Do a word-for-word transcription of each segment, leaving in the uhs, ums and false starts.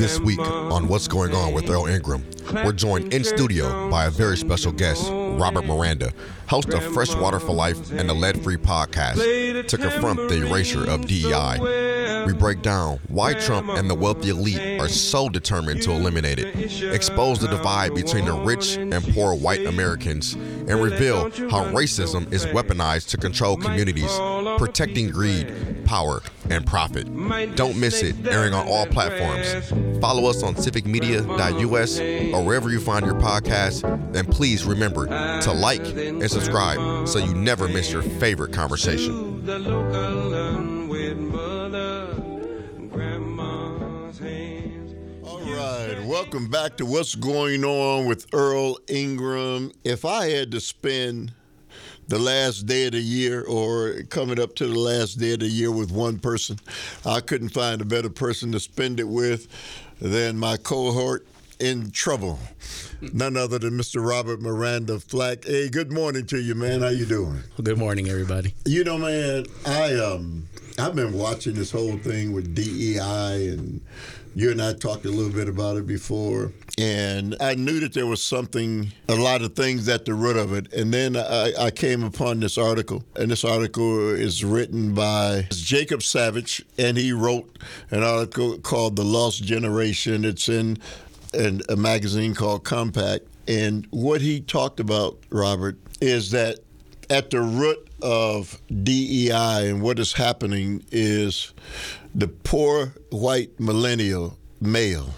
This week on What's Going On with Earl Ingram, we're joined in studio by a very special guest, Robert Miranda, host of Freshwater for Life and the Lead Free podcast, to confront the erasure of D E I. We break down why Trump and the wealthy elite are so determined to eliminate it, expose the divide between the rich and poor white Americans, and reveal how racism is weaponized to control communities, protecting greed, power, and profit. Don't miss it, airing on all platforms. Follow us on civic media dot U S or wherever you find your podcasts, and please remember to like and subscribe so you never miss your favorite conversation. All right, welcome back to What's Going On with Earl Ingram. If I had to spend the last day of the year or coming up to the last day of the year with one person, I couldn't find a better person to spend it with than my cohort in trouble. None other than Mister Robert Miranda Flack. Hey, good morning to you, man. How you doing? Well, good morning, everybody. You know, man, I um I've been watching this whole thing with D E I, and you and I talked a little bit about it before, and I knew that there was something, a lot of things at the root of it. And then I, I came upon this article, and this article is written by Jacob Savage, and he wrote an article called The Lost Generation. It's in, in a magazine called Compact. And what he talked about, Robert, is that at the root of D E I and what is happening is the poor white millennial male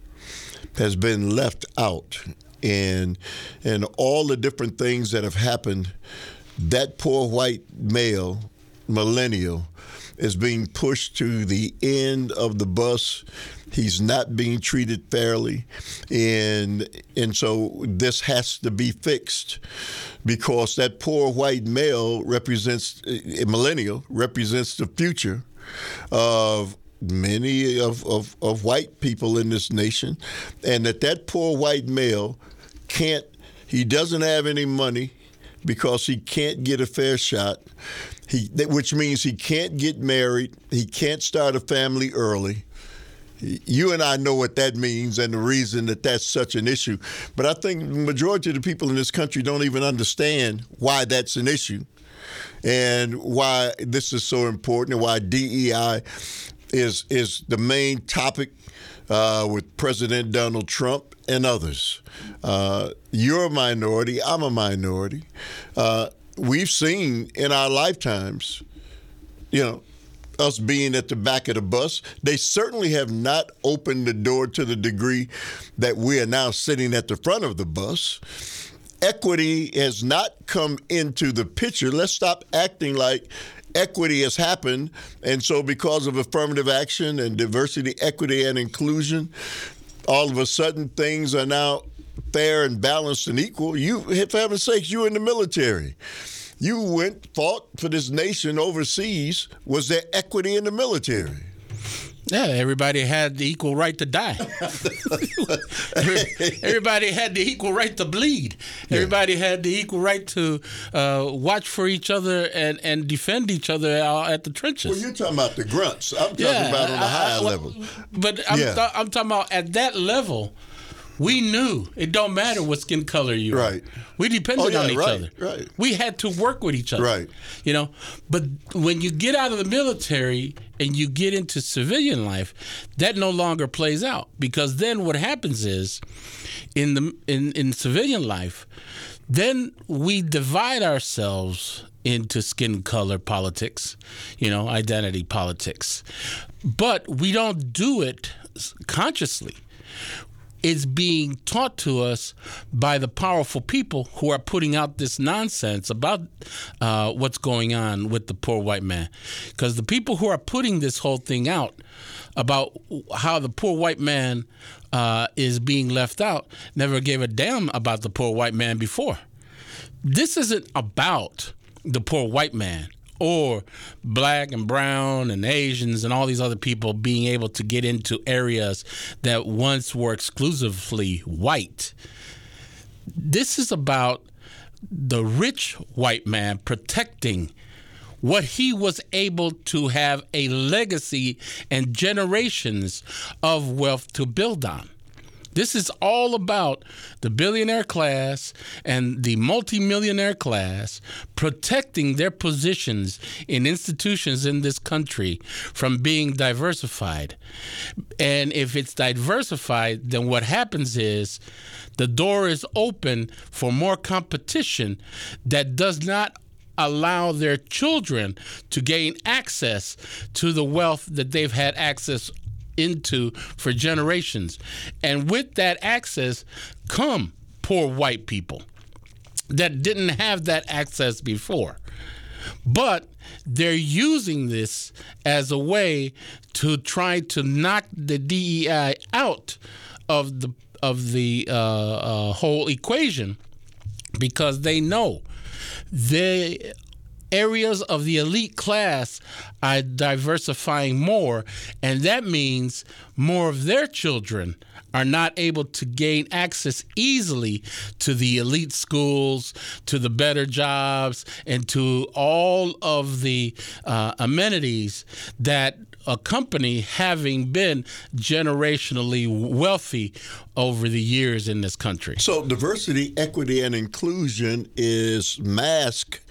has been left out, and and all the different things that have happened, that poor white male millennial is being pushed to the end of the bus. He's not being treated fairly, and and so this has to be fixed, because that poor white male represents, a millennial represents the future of many of, of, of white people in this nation, and that that poor white male can't, he doesn't have any money because he can't get a fair shot, he, which means he can't get married, he can't start a family early. You and I know what that means and the reason that that's such an issue. But I think the majority of the people in this country don't even understand why that's an issue and why this is so important and why D E I is is the main topic uh, with President Donald Trump and others. Uh, you're a minority. I'm a minority. Uh, we've seen in our lifetimes, you know, us being at the back of the bus. They certainly have not opened the door to the degree that we are now sitting at the front of the bus. Equity has not come into the picture. Let's stop acting like equity has happened. And so because of affirmative action and diversity, equity, and inclusion, all of a sudden things are now fair and balanced and equal. You, for heaven's sakes, you in the military. You went, fought for this nation overseas. Was there equity in the military? Yeah, everybody had the equal right to die. Everybody had the equal right to bleed. Everybody yeah. had the equal right to uh, watch for each other and, and defend each other at the trenches. Well, you're talking about the grunts. I'm talking yeah, about on a higher level. But I'm, yeah. th- I'm talking about at that level. We knew it don't matter what skin color you are. Right. We depended oh, yeah, on each right, other. Right. We had to work with each other. Right. You know, but when you get out of the military and you get into civilian life, that no longer plays out, because then what happens is in the in, in civilian life, then we divide ourselves into skin color politics, you know, identity politics. But we don't do it consciously. It's being taught to us by the powerful people who are putting out this nonsense about uh, what's going on with the poor white man. Because the people who are putting this whole thing out about how the poor white man uh, is being left out never gave a damn about the poor white man before. This isn't about the poor white man or black and brown and Asians and all these other people being able to get into areas that once were exclusively white. This is about the rich white man protecting what he was able to have a legacy and generations of wealth to build on. This is all about the billionaire class and the multimillionaire class protecting their positions in institutions in this country from being diversified. And if it's diversified, then what happens is the door is open for more competition that does not allow their children to gain access to the wealth that they've had access into for generations. And with that access come poor white people that didn't have that access before. But they're using this as a way to try to knock the D E I out of the of the uh, uh, whole equation, because they know the areas of the elite class are diversifying more, and that means more of their children are not able to gain access easily to the elite schools, to the better jobs, and to all of the uh, amenities that accompany having been generationally wealthy over the years in this country. So diversity, equity, and inclusion is masked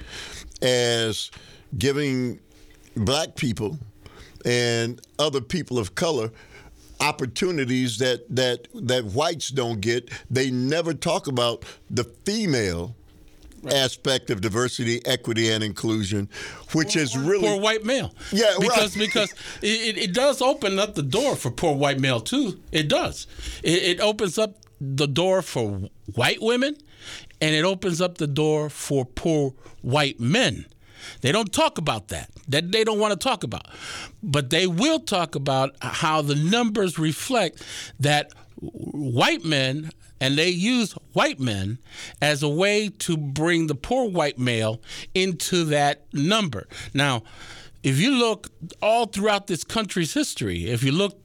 as giving black people and other people of color opportunities that that that whites don't get. They never talk about the female right. aspect of diversity, equity, and inclusion, which poor, is really poor white male. Yeah, because right. because it, it does open up the door for poor white male too. It does. It, it opens up the door for white women, and it opens up the door for poor white men. They don't talk about that. That they don't want to talk about. But they will talk about how the numbers reflect that white men, and they use white men as a way to bring the poor white male into that number. Now, if you look all throughout this country's history, if you look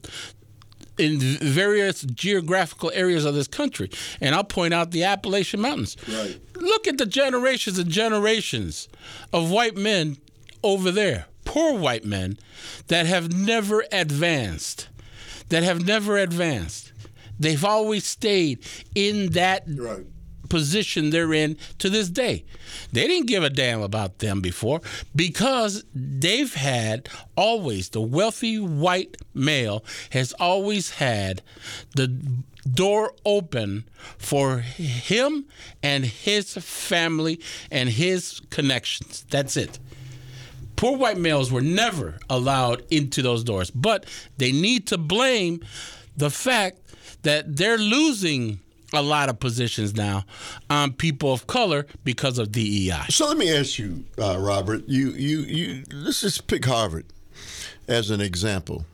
in various geographical areas of this country, and I'll point out the Appalachian Mountains. Right. Look at the generations and generations of white men over there, poor white men that have never advanced, that have never advanced. They've always stayed in that right. position they're in to this day. They didn't give a damn about them before because they've had always, the wealthy white male has always had the door open for him and his family and his connections. That's it. Poor white males were never allowed into those doors, but they need to blame the fact that they're losing a lot of positions now on people of color because of D E I. So let me ask you, uh, Robert, you, you, you, let's just pick Harvard as an example.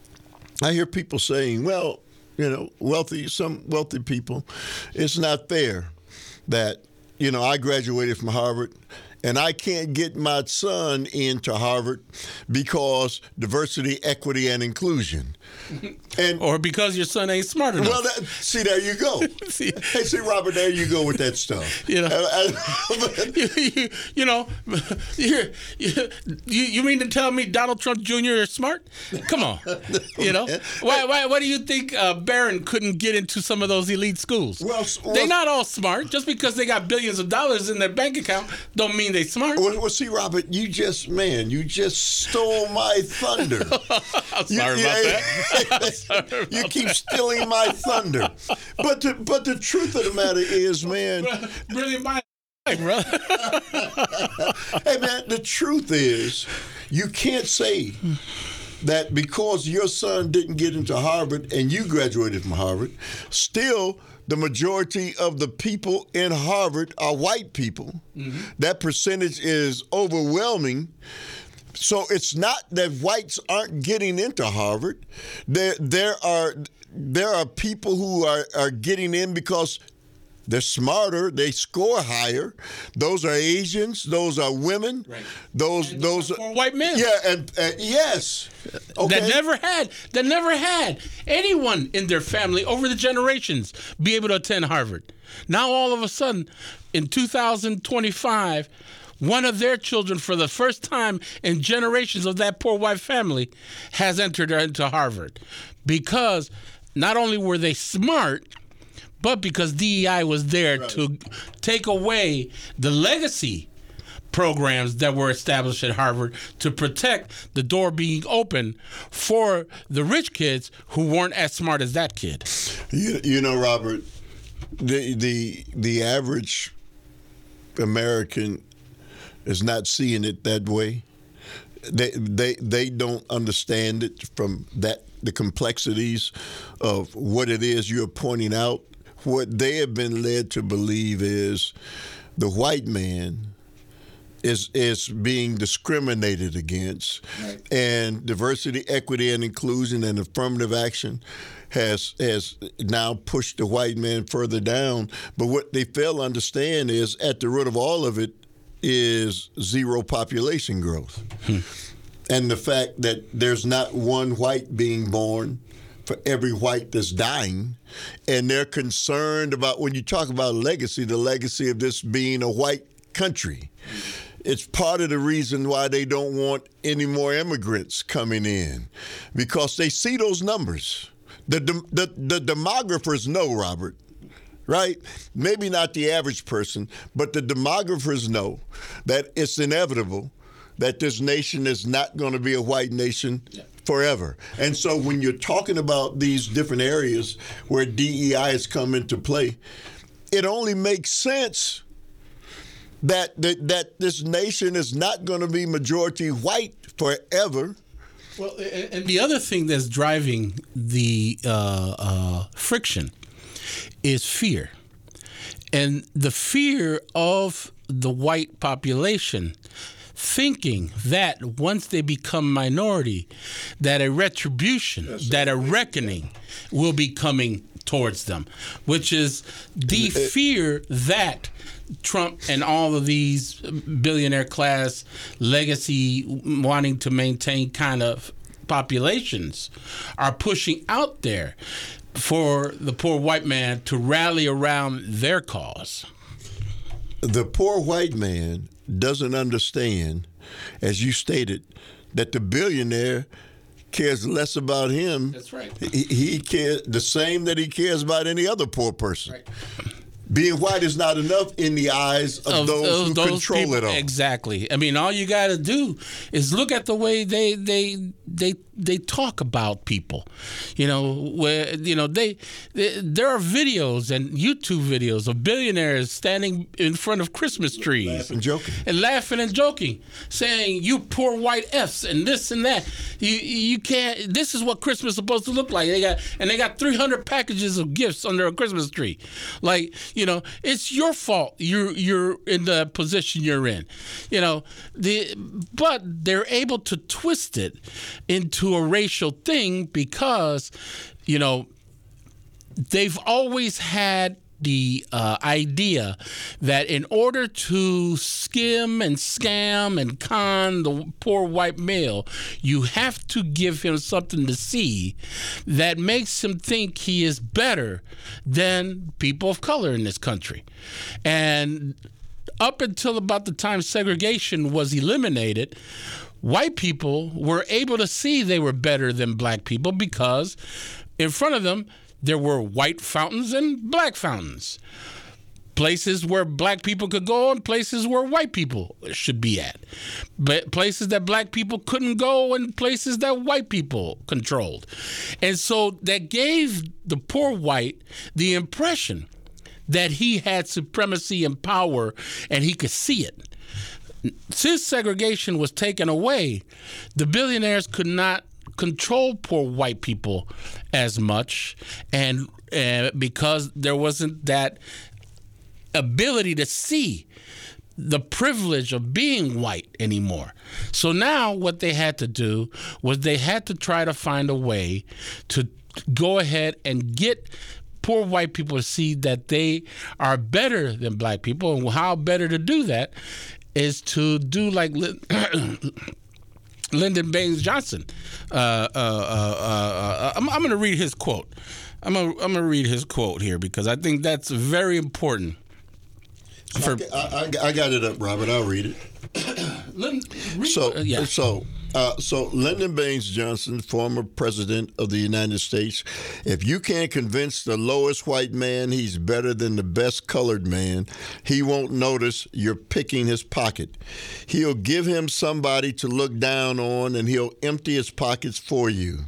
I hear people saying, well, you know, wealthy, some wealthy people, it's not fair that, you know, I graduated from Harvard and I can't get my son into Harvard because diversity, equity, and inclusion. And or because your son ain't smart enough. Well, that, see, there you go. see, hey, see, Robert, there you go with that stuff. You know, you, you, you know, you, you, you mean to tell me Donald Trump Junior is smart? Come on, you know, why, why, why do you think uh, Barron couldn't get into some of those elite schools? Well, well, they're not all smart. Just because they got billions of dollars in their bank account, don't mean they smart. Well, well, see, Robert, you just, man, you just stole my thunder. I'm sorry you, about you, that. sorry about you keep that. stealing my thunder. But the, but the truth of the matter is, man. Brilliant mind, bro. Hey, man, the truth is, you can't say that because your son didn't get into Harvard and you graduated from Harvard, still the majority of the people in Harvard are white people. Mm-hmm. That percentage is overwhelming. So it's not that whites aren't getting into Harvard. There, there are there are people who are, are getting in because they're smarter, they score higher. Those are Asians, those are women, right. those and those are white men. Yeah, and uh, yes, okay. That never had that never had anyone in their family over the generations be able to attend Harvard. Now all of a sudden, in two thousand twenty-five, one of their children, for the first time in generations of that poor white family, has entered into Harvard. Because not only were they smart, but because D E I was there right. to take away the legacy programs that were established at Harvard to protect the door being open for the rich kids who weren't as smart as that kid. You, you know, Robert, the the the average American is not seeing it that way. They they they don't understand it from that the complexities of what it is you're pointing out. What they have been led to believe is the white man is is being discriminated against, right. And diversity, equity, and inclusion and affirmative action has has now pushed the white man further down. But what they fail to understand is at the root of all of it is zero population growth. Hmm. And the fact that there's not one white being born for every white that's dying. And they're concerned about, when you talk about legacy, the legacy of this being a white country. It's part of the reason why they don't want any more immigrants coming in, because they see those numbers. The, the, the demographers know, Robert, right? Maybe not the average person, but the demographers know that it's inevitable that this nation is not going to be a white nation yeah. forever. And so when you're talking about these different areas where D E I has come into play, it only makes sense that that, that this nation is not going to be majority white forever. Well, and the other thing that's driving the uh, uh, friction is fear. And the fear of the white population thinking that once they become minority, that a retribution, yes, that a reckoning will be coming towards them, which is the fear that Trump and all of these billionaire class legacy wanting to maintain kind of populations are pushing out there for the poor white man to rally around their cause. The poor white man doesn't understand, as you stated, that the billionaire cares less about him. That's right. He, he cares the same that he cares about any other poor person. Right. Being white is not enough in the eyes of, of those, those who those control people, it all. Exactly. I mean, all you got to do is look at the way they they they they talk about people. You know, where you know they, they there are videos and YouTube videos of billionaires standing in front of Christmas trees, laughing and joking, and laughing and joking, saying, "You poor white F's," and this and that. You you can't. This is what Christmas is supposed to look like. They got and they got three hundred packages of gifts under a Christmas tree, like. You know, it's your fault you're you're in the position you're in. You know, the but they're able to twist it into a racial thing because, you know, they've always had the uh, idea that in order to skim and scam and con the poor white male, you have to give him something to see that makes him think he is better than people of color in this country. And up until about the time segregation was eliminated, white people were able to see they were better than black people because in front of them there were white fountains and black fountains. Places where black people could go and places where white people should be at. But places that black people couldn't go and places that white people controlled. And so that gave the poor white the impression that he had supremacy and power and he could see it. Since segregation was taken away, the billionaires could not control poor white people as much, and uh, because there wasn't that ability to see the privilege of being white anymore. So now what they had to do was they had to try to find a way to go ahead and get poor white people to see that they are better than black people. And how better to do that is to do like Lyndon Baines Johnson. Uh, uh, uh, uh, I'm, I'm going to read his quote. I'm going I'm to read his quote here because I think that's very important. For, I, I, I got it up, Robert. I'll read it. read, so, uh, yeah. so, uh, so Lyndon Baines Johnson, former president of the United States, if you can't convince the lowest white man he's better than the best colored man, he won't notice you're picking his pocket. He'll give him somebody to look down on, and he'll empty his pockets for you.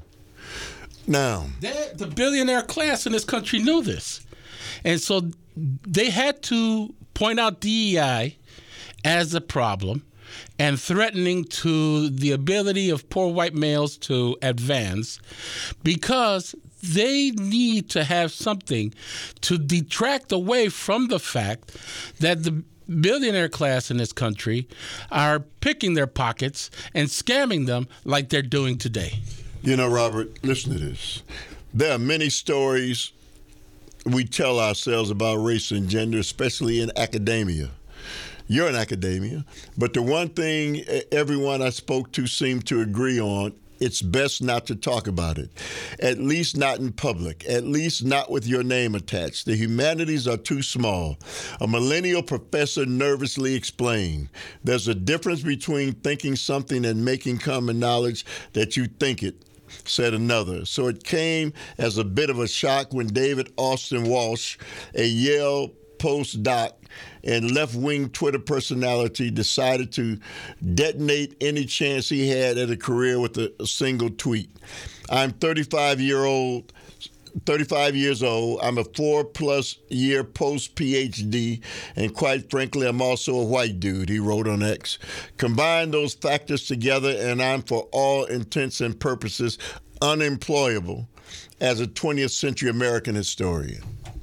Now, That, the billionaire class in this country knew this. And so they had to point out D E I as a problem and threatening to the ability of poor white males to advance, because they need to have something to detract away from the fact that the billionaire class in this country are picking their pockets and scamming them like they're doing today. You know, Robert, listen to this. There are many stories we tell ourselves about race and gender, especially in academia. You're in academia, but the one thing everyone I spoke to seemed to agree on, it's best not to talk about it, at least not in public, at least not with your name attached. The humanities are too small. A millennial professor nervously explained, there's a difference between thinking something and making common knowledge that you think it, said another. So it came as a bit of a shock when David Austin Walsh, a Yale postdoc and left-wing Twitter personality, decided to detonate any chance he had at a career with a, a single tweet. I'm thirty-five year old, thirty-five years old. I'm a four-plus year post-P H D, and quite frankly, I'm also a white dude, he wrote on X. Combine those factors together, and I'm, for all intents and purposes, unemployable as a twentieth century American historian.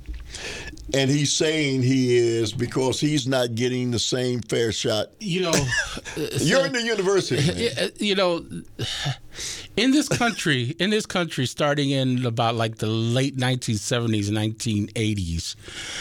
And he's saying he is because he's not getting the same fair shot. You know, You're in the university, man. You know, in this country, in this country, starting in about like the late nineteen seventies, nineteen eighties,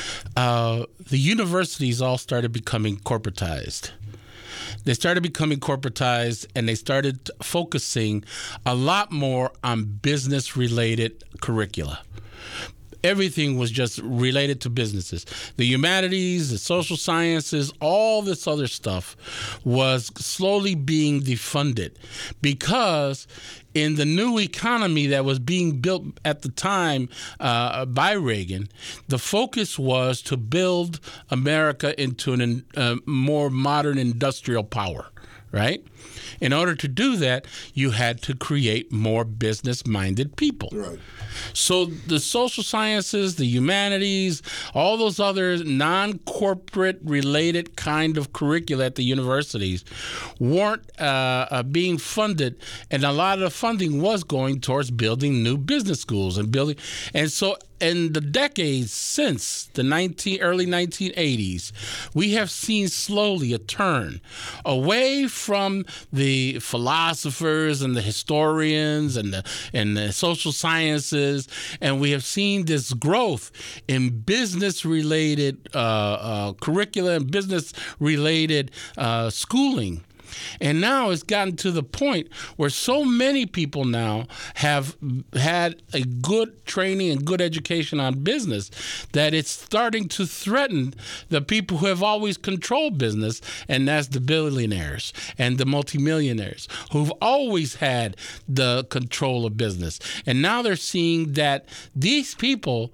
uh, the universities all started becoming corporatized. They started becoming corporatized, and they started focusing a lot more on business-related curricula. Everything was just related to businesses. The humanities, the social sciences, all this other stuff was slowly being defunded because in the new economy that was being built at the time uh, by Reagan, the focus was to build America into a uh, more modern industrial power, right? In order to do that, you had to create more business-minded people. Right. So the social sciences, the humanities, all those other non-corporate related kind of curricula at the universities weren't uh, uh, being funded, and a lot of the funding was going towards building new business schools and building. And so in the decades since the nineteen, early nineteen eighties, we have seen slowly a turn away from the philosophers and the historians and the, and the social sciences, and we have seen this growth in business-related uh, uh, curricula and business-related uh, schooling. And now it's gotten to the point where so many people now have had a good training and good education on business that it's starting to threaten the people who have always controlled business, and that's the billionaires and the multimillionaires who've always had the control of business. And now they're seeing that these people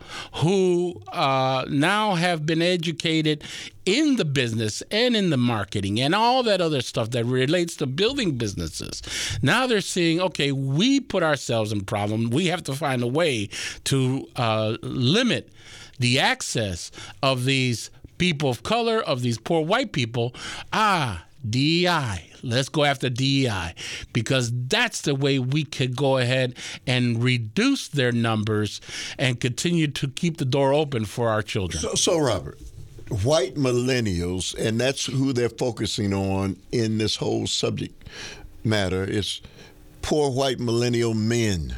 who uh, now have been educated in the business and in the marketing and all that other stuff that relates to building businesses. Now they're seeing, okay, we put ourselves in problem. We have to find a way to uh, limit the access of these people of color, of these poor white people. Ah, D E I. Let's go after D E I, because that's the way we could go ahead and reduce their numbers and continue to keep the door open for our children. So, so Robert, white millennials, and that's who they're focusing on in this whole subject matter, is poor white millennial men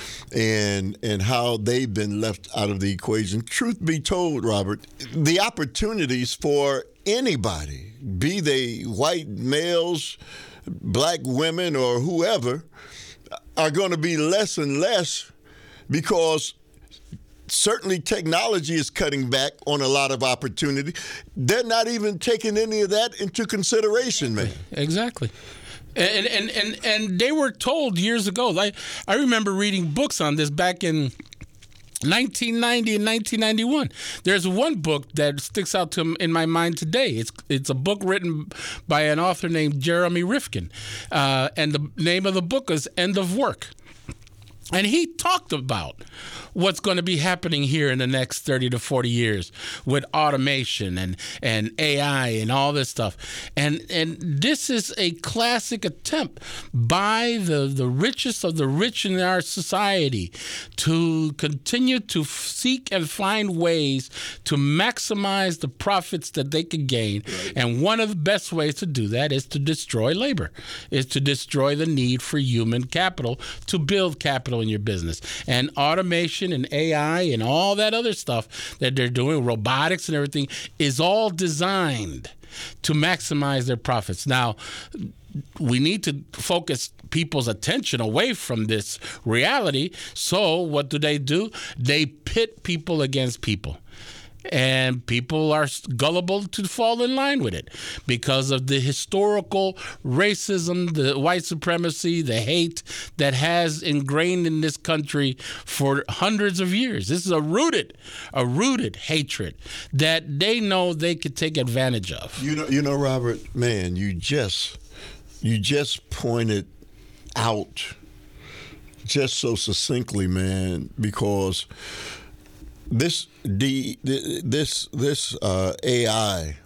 and and how they've been left out of the equation. Truth be told, Robert, the opportunities for anybody, be they white males, black women, or whoever, are going to be less and less because certainly technology is cutting back on a lot of opportunity. They're not even taking any of that into consideration, man. Exactly. And and and, and they were told years ago. Like, I remember reading books on this back in nineteen ninety and nineteen ninety-one. There's one book that sticks out to in my mind today. It's it's a book written by an author named Jeremy Rifkin, uh, and the name of the book is End of Work. And he talked about what's going to be happening here in the next thirty to forty years with automation and, and A I and all this stuff. And and this is a classic attempt by the, the richest of the rich in our society to continue to seek and find ways to maximize the profits that they can gain. Right. And one of the best ways to do that is to destroy labor, is to destroy the need for human capital to build capital in your business. And automation and A I and all that other stuff that they're doing, robotics and everything, is all designed to maximize their profits. Now, we need to focus people's attention away from this reality. So what do they do? They pit people against people. And people are gullible to fall in line with it because of the historical racism, the white supremacy, the hate that has ingrained in this country for hundreds of years. This is a rooted, a rooted hatred that they know they could take advantage of. You know, you know, Robert, man, you just, you just pointed out just so succinctly, man, because This the this this uh, A I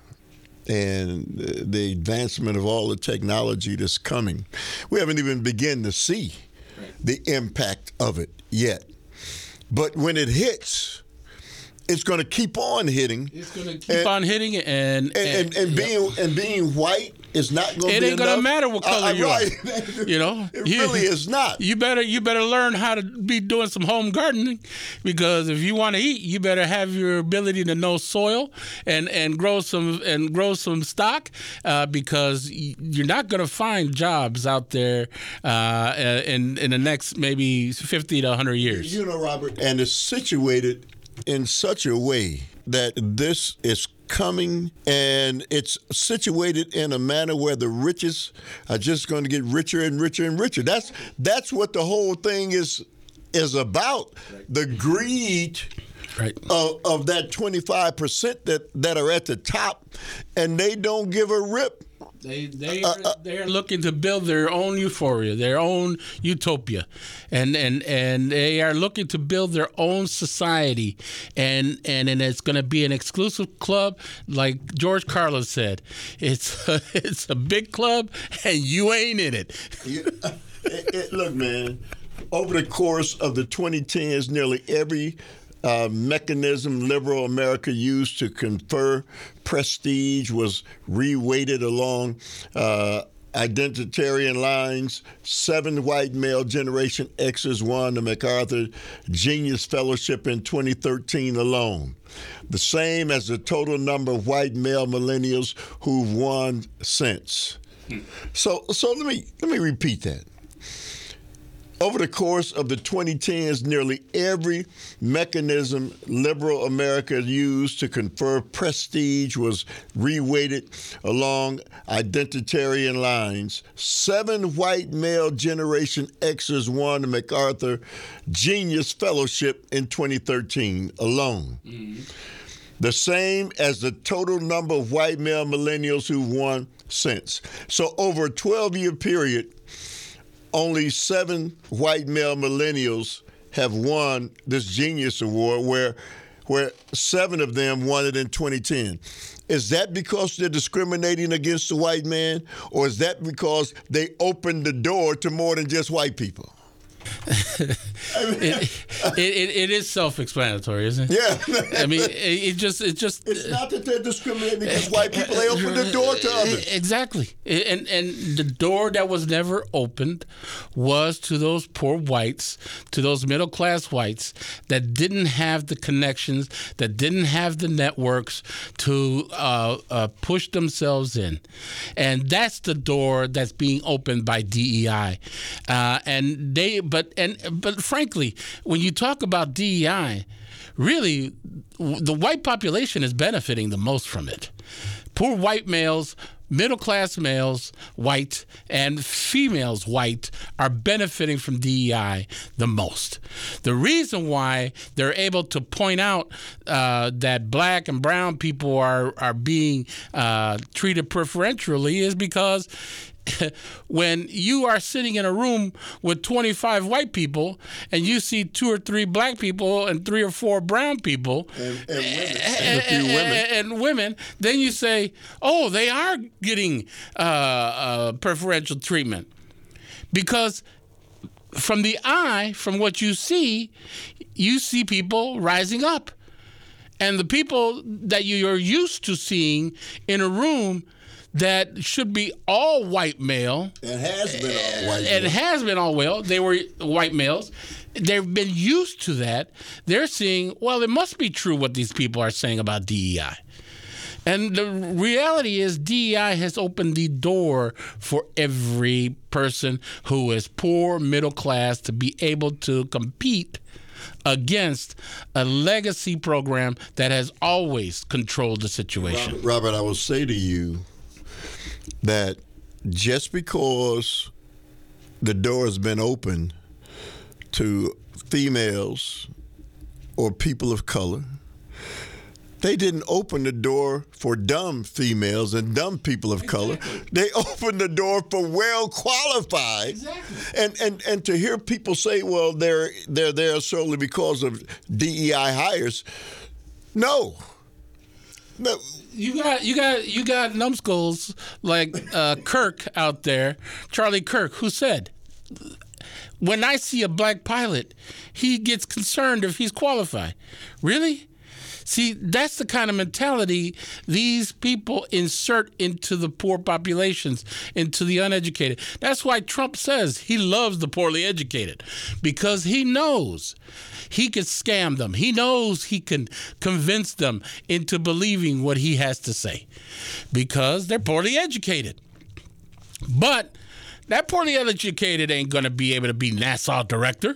and the advancement of all the technology that's coming, we haven't even begun to see right. the impact of it yet. But when it hits, it's going to keep on hitting. It's going to keep and, on hitting, and and, and, and, and being yep. and being white is not going to be It ain't going to matter what color uh, you right. are. You know, it you, really is not. You better you better learn how to be doing some home gardening, because if you want to eat, you better have your ability to know soil and, and grow some and grow some stock, uh, because you're not going to find jobs out there uh, in in the next maybe fifty to one hundred years. You know, Robert, and it's situated in such a way that this is coming, and it's situated in a manner where the richest are just going to get richer and richer and richer. That's that's what the whole thing is is about. Right. The greed right. of, of that twenty-five percent that, that are at the top, and they don't give a rip. They they are, uh, they're looking to build their own euphoria, their own utopia, and and, and they are looking to build their own society, and and, and it's going to be an exclusive club, like George Carlin said. It's a, it's a big club, and you ain't in it. it, it look, man, over the course of the twenty tens, nearly every Uh, mechanism liberal America used to confer prestige was reweighted along uh, identitarian lines. Seven white male Generation Xers won the MacArthur Genius Fellowship in twenty thirteen alone, the same as the total number of white male millennials who've won since. Hmm. So, so let me let me repeat that. Over the course of the twenty tens, nearly every mechanism liberal America used to confer prestige was reweighted along identitarian lines. Seven white male Generation Xers won the MacArthur Genius Fellowship in twenty thirteen alone. Mm-hmm. The same as the total number of white male millennials who've won since. So over a twelve-year period, only seven white male millennials have won this Genius Award, where where seven of them won it in twenty ten. Is that because they're discriminating against the white man, or is that because they opened the door to more than just white people? it, it, it is self-explanatory, isn't it? Yeah. I mean, it, it just it just it's not that they're discriminating against white people. They opened the door to others. Exactly, and and the door that was never opened was to those poor whites, to those middle-class whites that didnn't have the connections, that didn't have the networks to uh, uh, push themselves in, and that's the door that's being opened by D E I, uh, and they. But and but frankly, when you talk about D E I, really the white population is benefiting the most from it. Poor white males, middle-class males, white, and females, white, are benefiting from D E I the most. The reason why they're able to point out uh, that black and brown people are, are being uh, treated preferentially is because when you are sitting in a room with twenty-five white people and you see two or three black people and three or four brown people and, and women, and, and, a few women. And, and women, then you say, oh, they are getting uh, uh, preferential treatment. Because from the eye, from what you see, you see people rising up. And the people that you are used to seeing in a room that should be all white male. It has been all white It male. has been all well. They were white males. They've been used to that. They're seeing, well, it must be true what these people are saying about D E I. And the reality is D E I has opened the door for every person who is poor, middle class, to be able to compete against a legacy program that has always controlled the situation. Robert, Robert, I will say to you that just because the door has been open to females or people of color, they didn't open the door for dumb females and dumb people of Exactly. color. They opened the door for well qualified. Exactly. And and and to hear people say, well, they're they're there solely because of D E I hires. No. No. You got you got you got numbskulls like uh, Kirk out there, Charlie Kirk, who said, when I see a black pilot, he gets concerned if he's qualified. Really? See, that's the kind of mentality these people insert into the poor populations, into the uneducated. That's why Trump says he loves the poorly educated, because he knows he can scam them. He knows he can convince them into believing what he has to say because they're poorly educated. But that poorly educated ain't going to be able to be NASA director.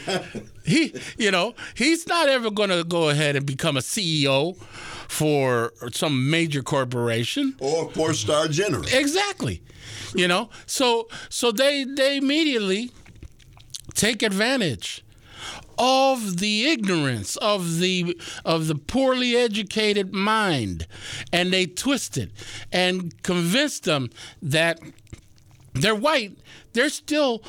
He, you know, he's not ever going to go ahead and become a C E O for some major corporation Or four-star general. Exactly. You know, so so they they immediately take advantage of the ignorance of the of the poorly educated mind, and they twist it and convince them that they're white. They're still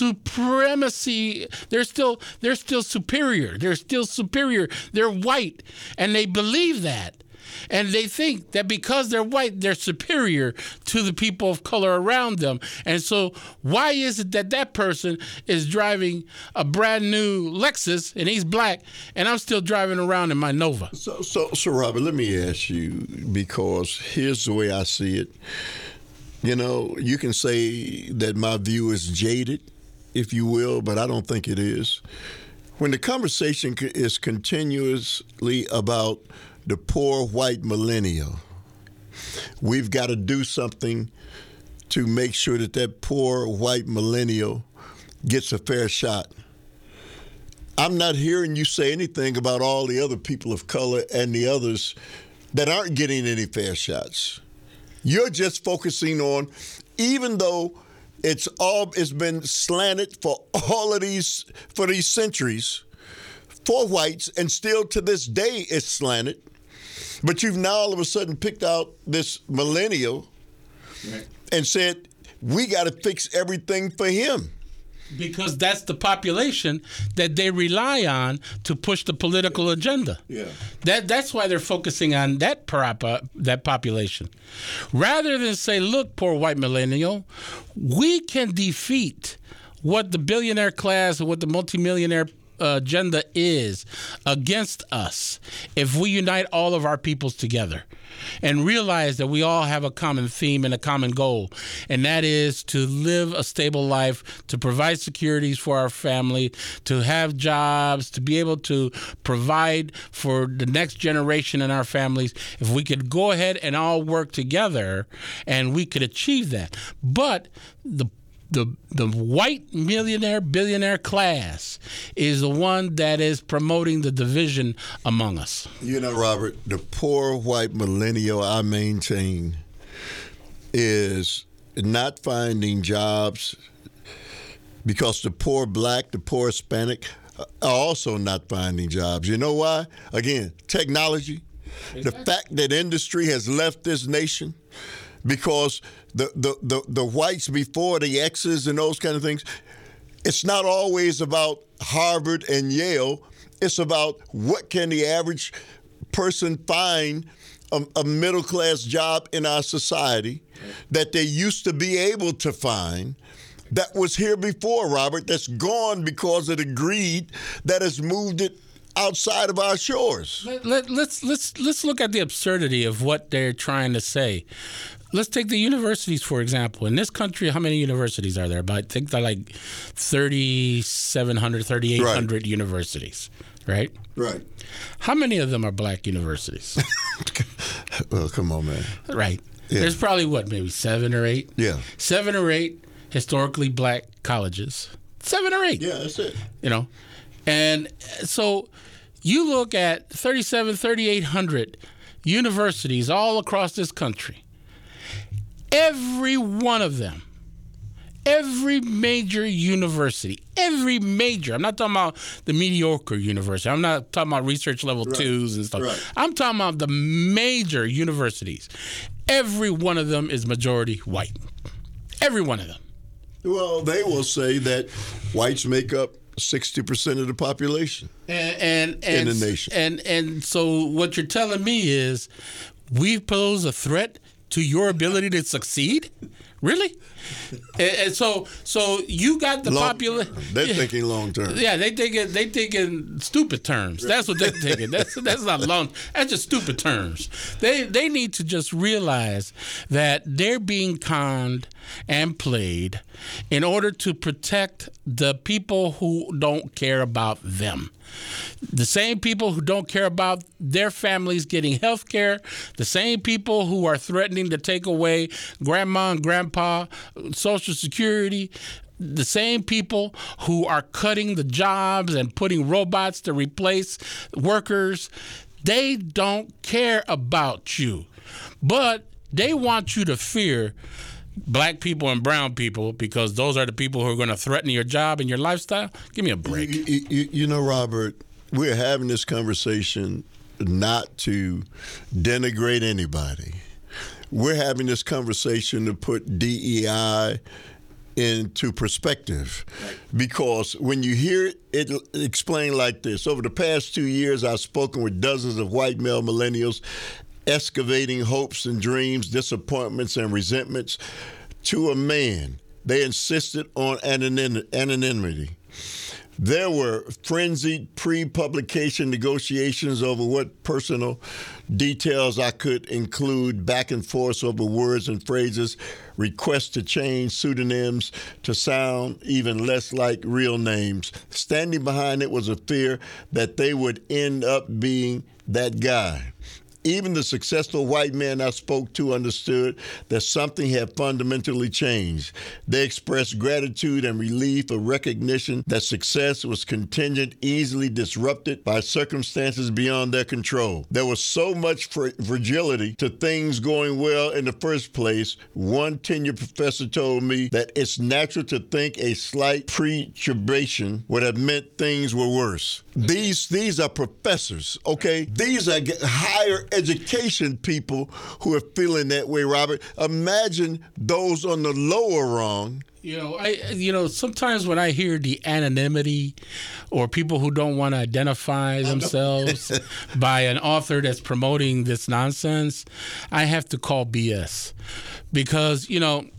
supremacy. They're still they're still superior. They're still superior. They're white, and they believe that. And they think that because they're white, they're superior to the people of color around them. And so why is it that that person is driving a brand new Lexus and he's black and I'm still driving around in my Nova? So, so, so, Robert, let me ask you, because here's the way I see it. You know, you can say that my view is jaded, if you will, but I don't think it is. When the conversation is continuously about the poor white millennial, we've got to do something to make sure that that poor white millennial gets a fair shot. I'm not hearing you say anything about all the other people of color and the others that aren't getting any fair shots. You're just focusing on, even though it's all it's been slanted for all of these for these centuries for whites, and still to this day it's slanted. But you've now all of a sudden picked out this millennial right. and said, we got to fix everything for him. Because that's the population that they rely on to push the political agenda. Yeah. That that's why they're focusing on that prop, uh, that population. Rather than say, look, poor white millennial, we can defeat what the billionaire class or what the multimillionaire agenda is against us if we unite all of our peoples together and realize that we all have a common theme and a common goal, and that is to live a stable life, to provide securities for our family, to have jobs, to be able to provide for the next generation in our families. If we could go ahead and all work together, and we could achieve that. But the the the white millionaire, billionaire class is the one that is promoting the division among us. You know, Robert, the poor white millennial I maintain is not finding jobs because the poor black, the poor Hispanic are also not finding jobs. You know why? Again, technology. The fact that industry has left this nation because the, the, the, the whites before, the X's and those kind of things, it's not always about Harvard and Yale. It's about what can the average person find a, a middle-class job in our society that they used to be able to find that was here before, Robert, that's gone because of the greed that has moved it outside of our shores. Let, let, let's let's let's look at the absurdity of what they're trying to say. Let's take the universities, for example. In this country, how many universities are there? About, I think they're like thirty-seven hundred, thirty-eight hundred right. universities, right? Right. How many of them are black universities? Well, come on, man. Right. Yeah. There's probably, what, maybe seven or eight? Yeah. Seven or eight historically black colleges. Seven or eight. Yeah, that's it. You know? And so you look at thirty-seven, thirty-eight hundred universities all across this country. Every one of them, every major university, every major, I'm not talking about the mediocre university. I'm not talking about research level right. twos and stuff. Right. I'm talking about the major universities. Every one of them is majority white. Every one of them. Well, they will say that whites make up sixty percent of the population and, and, and, in the nation. And, and so what you're telling me is we pose a threat to your ability to succeed? Really? and, and so so you got the population. They're yeah, thinking long term. Yeah, they thinking they thinking stupid terms. That's what they're thinking. That's that's not long. That's just stupid terms. They they need to just realize that they're being conned and played in order to protect the people who don't care about them. The same people who don't care about their families getting health care, the same people who are threatening to take away grandma and grandpa Social Security, the same people who are cutting the jobs and putting robots to replace workers, they don't care about you. But they want you to fear black people and brown people because those are the people who are going to threaten your job and your lifestyle. Give me a break. You, you, you know, Robert, we're having this conversation not to denigrate anybody. We're having this conversation to put D E I into perspective. Right. Because when you hear it explained like this, over the past two years, I've spoken with dozens of white male millennials excavating hopes and dreams, disappointments and resentments to a man. They insisted on anonymity. There were frenzied pre-publication negotiations over what personal details I could include, back and forth over words and phrases, requests to change pseudonyms to sound even less like real names. Standing behind it was a fear that they would end up being that guy. Even the successful white men I spoke to understood that something had fundamentally changed. They expressed gratitude and relief, a recognition that success was contingent, easily disrupted by circumstances beyond their control. There was so much fra- fragility to things going well in the first place. One tenured professor told me that it's natural to think a slight perturbation would have meant things were worse. These, these are professors, okay? These are higher education people who are feeling that way, Robert. Imagine those on the lower rung. You know, I you know, sometimes when I hear the anonymity or people who don't want to identify themselves by an author that's promoting this nonsense, I have to call B S. Because, you know,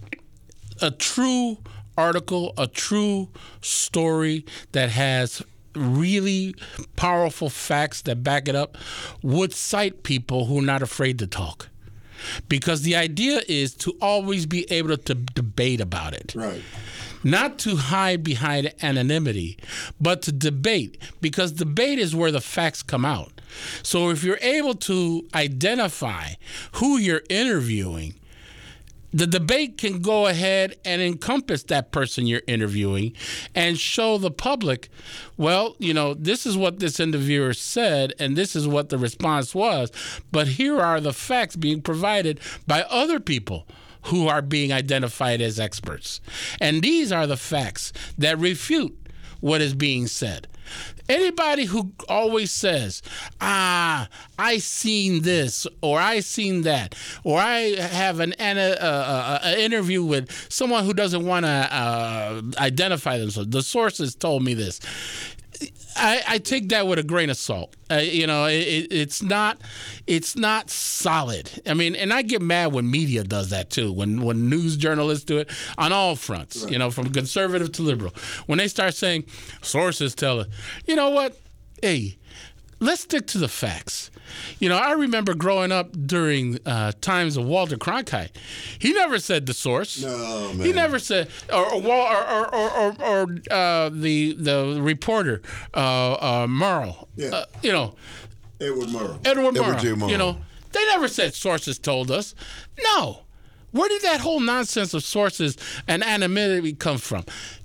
a true article, a true story that has really powerful facts that back it up would cite people who are not afraid to talk. Because the idea is to always be able to, to debate about it. Right. Not to hide behind anonymity, but to debate, because debate is where the facts come out. So if you're able to identify who you're interviewing, the debate can go ahead and encompass that person you're interviewing and show the public, well, you know, this is what this interviewer said and this is what the response was, but here are the facts being provided by other people who are being identified as experts. And these are the facts that refute what is being said. Anybody who always says, ah, I seen this, or I seen that, or I have an, an uh, uh, uh, interview with someone who doesn't want to uh, identify themselves. The sources told me this. I, I take that with a grain of salt. Uh, you know, it, it's not, it's not solid. I mean, and I get mad when media does that too. When when news journalists do it on all fronts. Right. You know, from conservative to liberal. When they start saying sources tell us, you know what? Hey, let's stick to the facts. You know, I remember growing up during uh, times of Walter Cronkite. He never said the source. No, man. He never said, or or or or, or, or uh, the the reporter uh, uh, Murrow. Yeah. Uh, you know, Edward Murrow. Edward Murrow. Edward J. Murrow. You know, they never said sources told us. No. Where did that whole nonsense of sources and anonymity come from?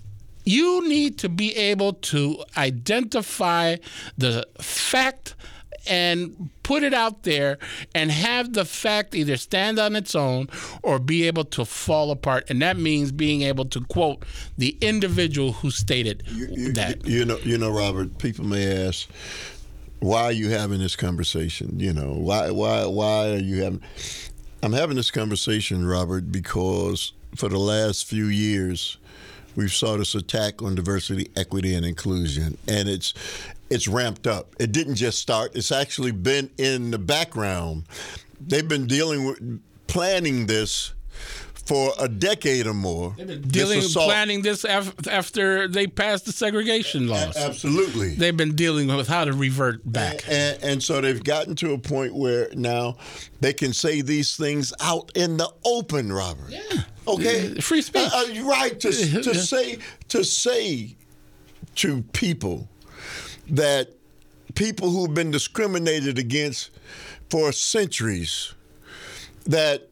You need to be able to identify the fact and put it out there and have the fact either stand on its own or be able to fall apart. And that means being able to quote the individual who stated you, you, that. You know, you know, Robert, people may ask, why are you having this conversation? You know, why, why, why are you having... I'm having this conversation, Robert, because for the last few years, we've saw this attack on diversity, equity, and inclusion, and it's it's ramped up. It didn't just start. It's actually been in the background. They've been dealing with planning this for a decade or more. They've been dealing with planning this af- after they passed the segregation laws. A- absolutely. They've been dealing with how to revert back. And, and, and so they've gotten to a point where now they can say these things out in the open, Robert. Yeah. Okay, free speech. Uh, uh, right to to say to say to people that people who've been discriminated against for centuries, that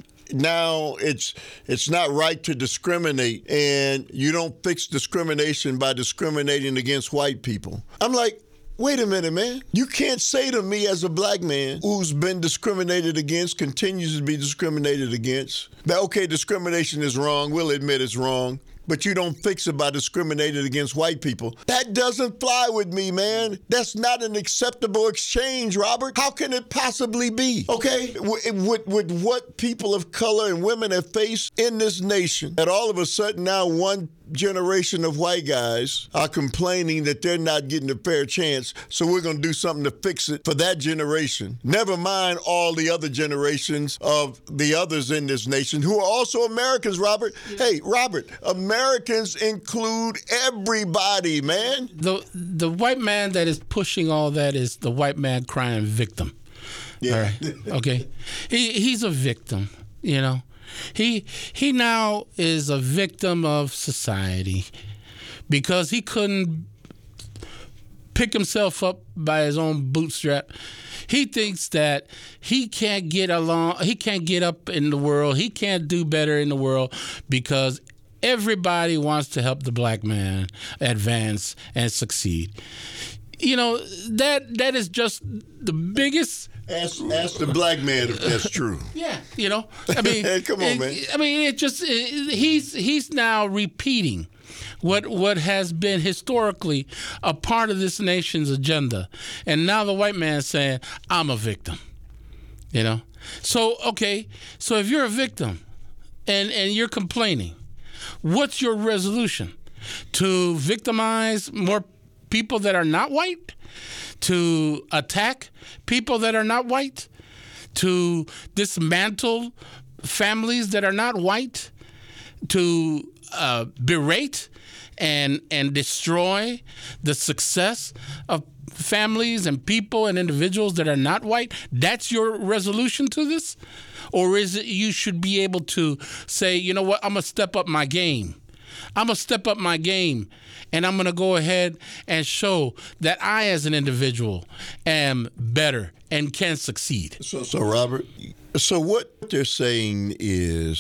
now it's it's not right to discriminate, and you don't fix discrimination by discriminating against white people. I'm like, wait a minute, man. You can't say to me as a black man who's been discriminated against, continues to be discriminated against, that, okay, discrimination is wrong. We'll admit it's wrong. But you don't fix it by discriminating against white people. That doesn't fly with me, man. That's not an acceptable exchange, Robert. How can it possibly be? Okay? With, with what people of color and women have faced in this nation, that all of a sudden now one generation of white guys are complaining that they're not getting a fair chance, so we're going to do something to fix it for that generation. Never mind all the other generations of the others in this nation who are also Americans, Robert. Hey, Robert, Americans include everybody, man. The the white man that is pushing all that is the white man crying victim. Yeah. All right. Okay. He he's a victim, you know. He he now is a victim of society because he couldn't pick himself up by his own bootstrap. He thinks that he can't get along, he can't get up in the world, he can't do better in the world because everybody wants to help the black man advance and succeed. You know, that that is just the biggest... Ask, ask the black man if that's true. Yeah, you know, I mean, come on, it, man. I mean, it just it, he's he's now repeating what what has been historically a part of this nation's agenda, and now the white man's saying, "I'm a victim," you know. So okay, so if you're a victim, and and you're complaining, what's your resolution? To victimize more people that are not white? To attack people that are not white, to dismantle families that are not white, to uh, berate and and destroy the success of families and people and individuals that are not white. That's your resolution to this? Or is it you should be able to say, you know what, I'm going to step up my game. I'm going to step up my game, and I'm going to go ahead and show that I, as an individual, am better and can succeed. So, so Robert, so what they're saying is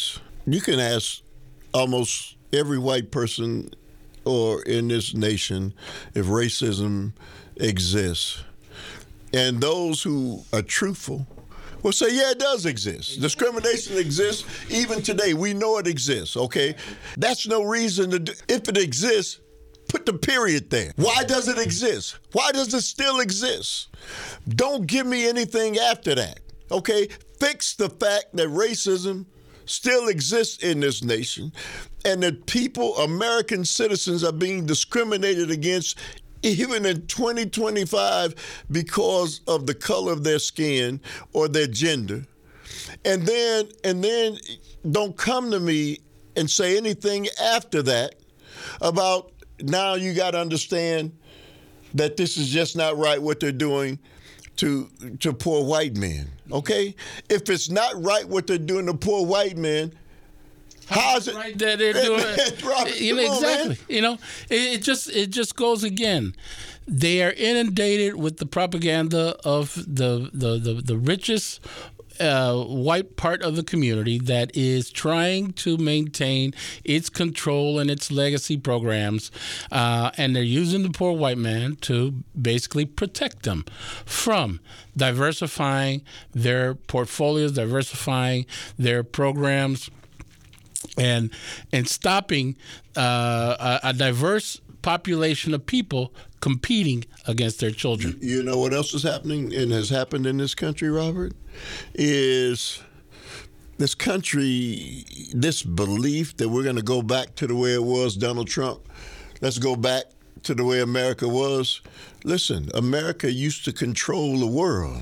you can ask almost every white person or in this nation if racism exists. And those who are truthful will say, yeah, it does exist. Discrimination exists even today. We know it exists, okay? That's no reason to do, if it exists, put the period there. Why does it exist? Why does it still exist? Don't give me anything after that, okay? Fix the fact that racism still exists in this nation and that people, American citizens, are being discriminated against even in twenty twenty-five because of the color of their skin or their gender. And then and then don't come to me and say anything after that about now you got to understand that this is just not right what they're doing to to poor white men, okay? If it's not right what they're doing to poor white men, how's it right that they're doing right, you know, exactly on, you know it, it just it just goes again. They are inundated with the propaganda of the the the, the richest uh, white part of the community that is trying to maintain its control and its legacy programs, uh, and they're using the poor white man to basically protect them from diversifying their portfolios, diversifying their programs, and and stopping uh, a, a diverse population of people competing against their children. You know what else is happening and has happened in this country, Robert? Is this country, this belief that we're going to go back to the way it was, Donald Trump, let's go back to the way America was. Listen, America used to control the world.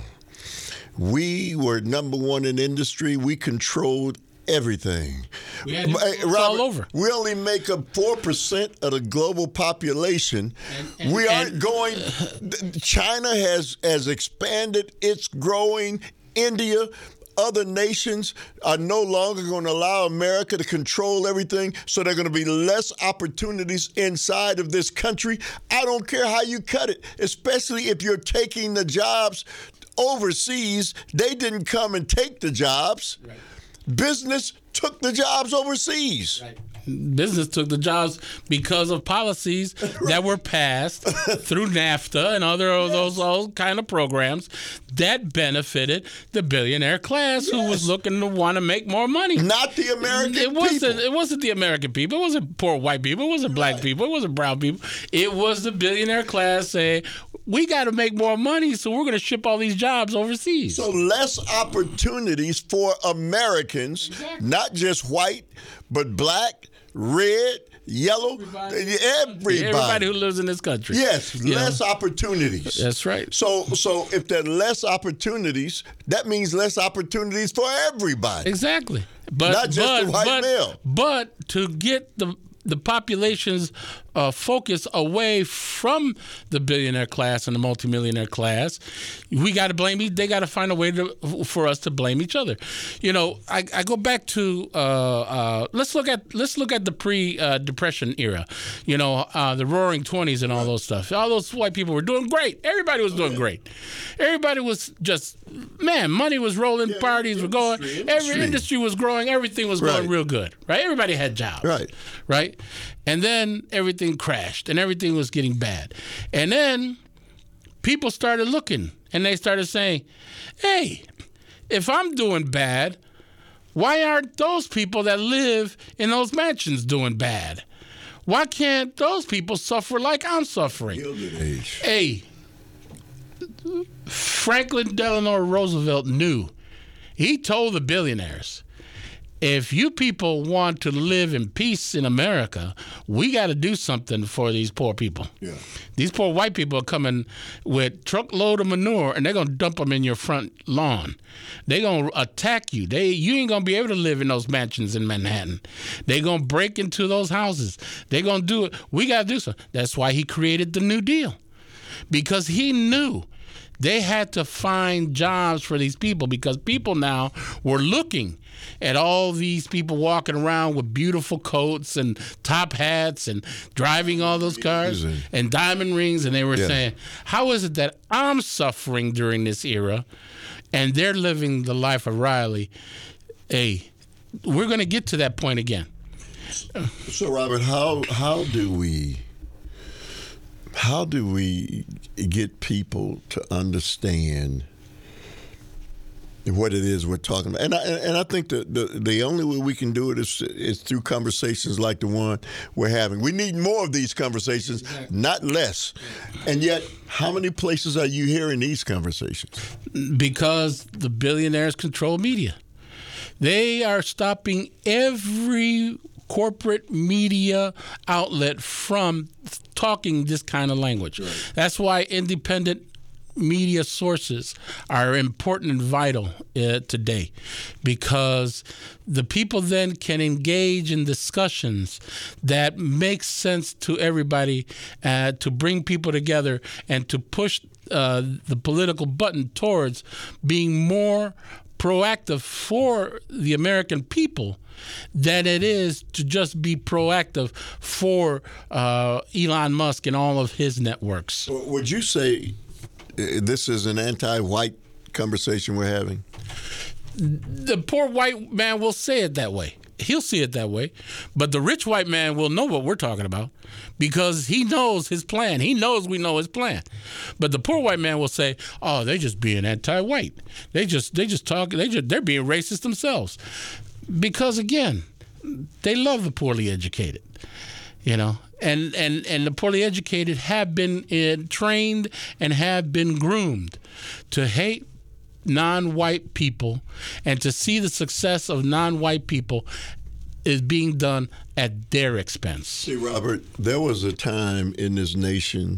We were number one in industry. We controlled everything. We had it Robert, all over. We only make up four percent of the global population. And, and, we aren't and, going. China has has expanded. It's growing. India, other nations are no longer going to allow America to control everything, so there are going to be less opportunities inside of this country. I don't care how you cut it, especially if you're taking the jobs overseas. They didn't come and take the jobs. Right. Business took the jobs overseas. Right. Business took the jobs because of policies right. that were passed through NAFTA and other yes. those all kind of programs that benefited the billionaire class yes. who was looking to want to make more money. Not the American it wasn't, people. It wasn't the American people. It wasn't poor white people. It wasn't black right. people. It wasn't brown people. It was the billionaire class saying, we got to make more money, so we're going to ship all these jobs overseas. So less opportunities for Americans, exactly. not just white, but black, red, yellow, everybody. Everybody, everybody who lives in this country. Yes, you less know? opportunities. That's right. So so if there are less opportunities, that means less opportunities for everybody. Exactly. But, not just but, the white but, male. But to get the the population's uh, focus away from the billionaire class and the multimillionaire class, we got to blame. They got to find a way to, for us to blame each other. You know, I, I go back to uh, uh, let's look at let's look at the pre-depression uh, era. You know, uh, the Roaring Twenties and all those stuff. All those white people were doing great. Everybody was doing great. Everybody was just man. Money was rolling. Yeah, parties were going. Industry. Every industry was growing. Everything was going right. real good. Right. Everybody had jobs. Right. Right. And then everything crashed and everything was getting bad. And then people started looking and they started saying, hey, if I'm doing bad, why aren't those people that live in those mansions doing bad? Why can't those people suffer like I'm suffering? Hey, Franklin Delano Roosevelt knew. He told the billionaires, if you people want to live in peace in America, we got to do something for these poor people. Yeah. These poor white people are coming with truckload of manure, and they're going to dump them in your front lawn. They're going to attack you. They You ain't going to be able to live in those mansions in Manhattan. They're going to break into those houses. They're going to do it. We got to do something. That's why he created the New Deal, because he knew they had to find jobs for these people, because people now were looking at all these people walking around with beautiful coats and top hats and driving all those cars and diamond rings, and they were yeah. saying, how is it that I'm suffering during this era and they're living the life of Riley? Hey, we're going to get to that point again. So, Robert, how how do we how do we get people to understand what it is we're talking about? And I, and I think the, the, the only way we can do it is, is through conversations like the one we're having. We need more of these conversations, exactly. Not less. And yet, how many places are you hearing these conversations? Because the billionaires control media. They are stopping every corporate media outlet from talking this kind of language. Right. That's why independent media sources are important and vital uh, today, because the people then can engage in discussions that make sense to everybody, uh, to bring people together and to push uh, the political button towards being more proactive for the American people than it is to just be proactive for uh, Elon Musk and all of his networks. Would you say this is an anti-white conversation we're having? The poor white man will say it that way. He'll see it that way. But the rich white man will know what we're talking about because he knows his plan. He knows we know his plan. But the poor white man will say, "Oh, they're just being anti-white. They just they just talk. They just they're being racist themselves." Because again, they love the poorly educated. You know, and, and, and the poorly educated have been uh, trained and have been groomed to hate non-white people, and to see the success of non-white people is being done at their expense. See, Robert, there was a time in this nation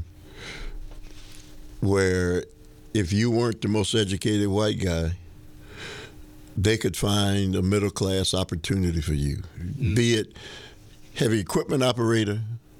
where if you weren't the most educated white guy, they could find a middle-class opportunity for you, mm-hmm. be it heavy equipment operator,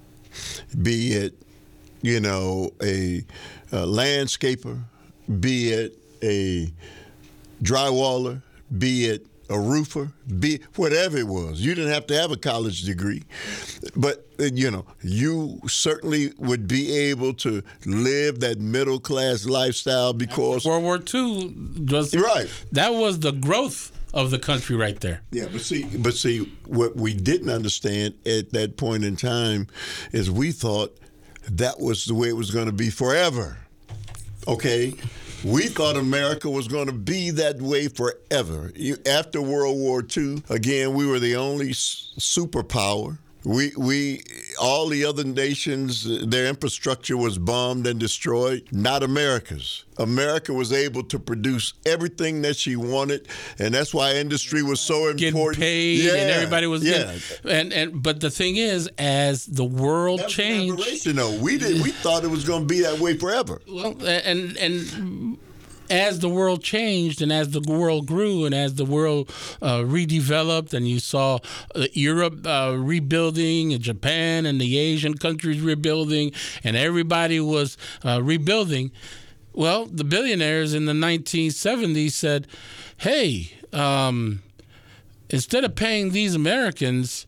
be it, you know, a, a landscaper, be it a drywaller, be it a roofer, be whatever it was. You didn't have to have a college degree. But, you know, you certainly would be able to live that middle-class lifestyle because World War Two was, right. That was the growth of the country right there. Yeah, but see, but see, what we didn't understand at that point in time is we thought that was the way it was going to be forever. Okay? We thought America was going to be that way forever. After World War Two, again, we were the only superpower. We, we, all the other nations, their infrastructure was bombed and destroyed. Not America's. America was able to produce everything that she wanted, and that's why industry was so important. Getting paid, yeah, and everybody was yeah. getting. And and but the thing is, as the world That's changed, you know, we did. We thought it was going to be that way forever. Well, and and. As the world changed and as the world grew and as the world uh, redeveloped, and you saw uh, Europe uh, rebuilding and Japan and the Asian countries rebuilding, and everybody was uh, rebuilding, well, the billionaires in the nineteen seventies said, hey, um, instead of paying these Americans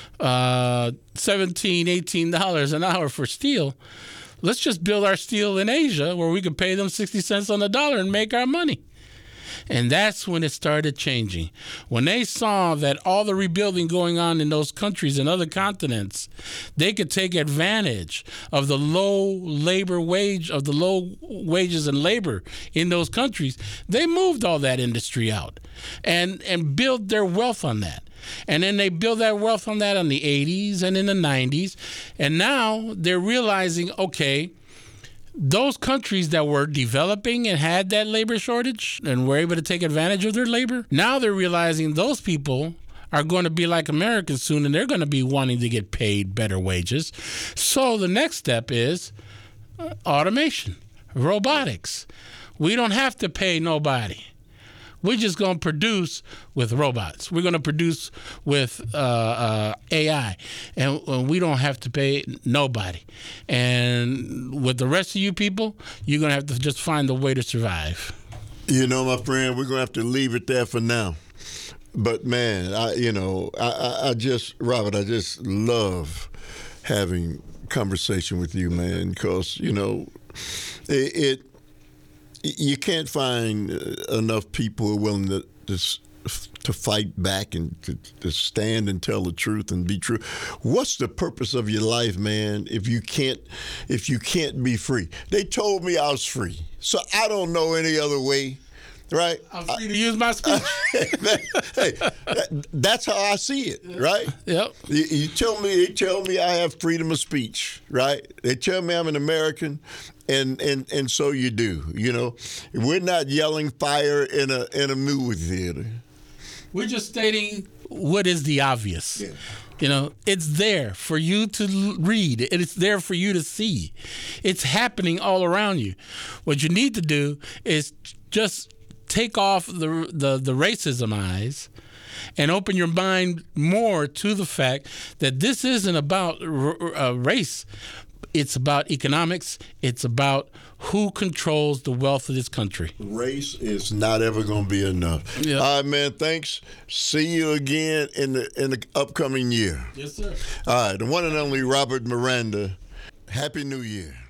uh, seventeen dollars, eighteen dollars an hour for steel, let's just build our steel in Asia where we can pay them sixty cents on the dollar and make our money. And that's when it started changing. When they saw that all the rebuilding going on in those countries and other continents, they could take advantage of the low labor wage, of the low wages and labor in those countries, they moved all that industry out and, and built their wealth on that. And then they built that wealth on that in the eighties and in the nineties. And now they're realizing, okay, those countries that were developing and had that labor shortage and were able to take advantage of their labor, now they're realizing those people are going to be like Americans soon, and they're going to be wanting to get paid better wages. So the next step is uh, automation, robotics. We don't have to pay nobody. We're just going to produce with robots. We're going to produce with uh, uh, A I, and, and we don't have to pay nobody. And with the rest of you people, you're going to have to just find a way to survive. You know, my friend, we're going to have to leave it there for now. But, man, I, you know, I, I, I just, Robert, I just love having conversation with you, man, because, you know, it, it you can't find enough people who are willing to, to to fight back and to, to stand and tell the truth and be true. What's the purpose of your life, man, if you can't if you can't be free? They told me I was free, so I don't know any other way. Right, I'm free to use my speech. hey, that, that's how I see it. Right. Yep. You, you tell me, they tell me I have freedom of speech. Right. They tell me I'm an American, and and and so you do. You know, we're not yelling fire in a in a movie theater. We're just stating what is the obvious. Yeah. You know, it's there for you to read. It's there for you to see. It's happening all around you. What you need to do is just take off the, the the racism eyes and open your mind more to the fact that this isn't about uh, race. It's about economics. It's about who controls the wealth of this country. Race is not ever going to be enough. Yeah. All right, man, thanks. See you again in the in the upcoming year. Yes, sir. All right, the one and only Robert Miranda. Happy New Year.